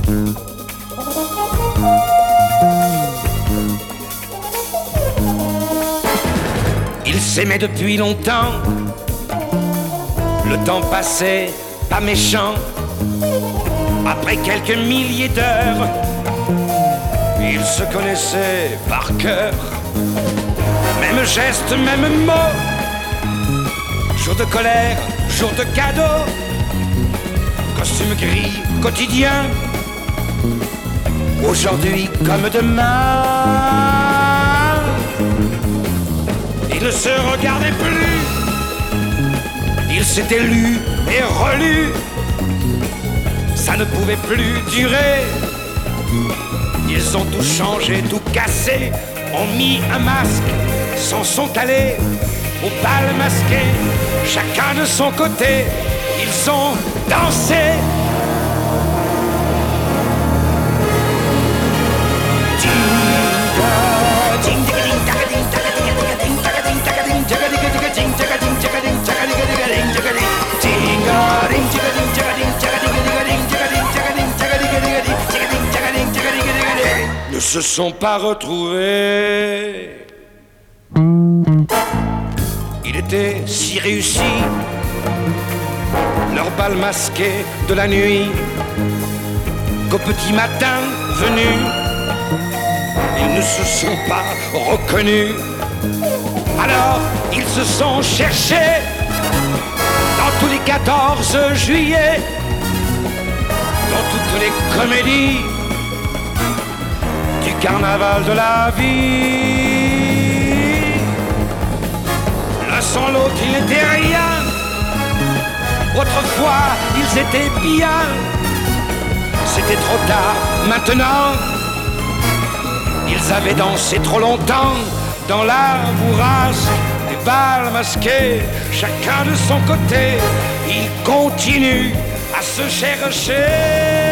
Ils s'aimaient depuis longtemps, le temps passait, pas méchant. Après quelques milliers d'heures, ils se connaissaient par cœur. Même geste, même mot. Jour de colère, jour de cadeau. Costume gris, quotidien. Aujourd'hui comme demain. Ils ne se regardaient plus. Ils s'étaient lus et relus. Ça ne pouvait plus durer. Ils ont tout changé, tout cassé, ont mis un masque, s'en sont allés au bal masqué, chacun de son côté, ils ont dansé. Ne se sont pas retrouvés. Il était si réussi, leur bal masqué de la nuit, qu'au petit matin venu, ils ne se sont pas reconnus. Alors ils se sont cherchés dans tous les 14 juillet, dans toutes les comédies du carnaval de la vie. L'un sans l'autre, ils n'étaient rien. Autrefois, ils étaient bien. C'était trop tard, maintenant. Ils avaient dansé trop longtemps dans la bourrasque des bals masqués. Chacun de son côté, ils continuent à se chercher.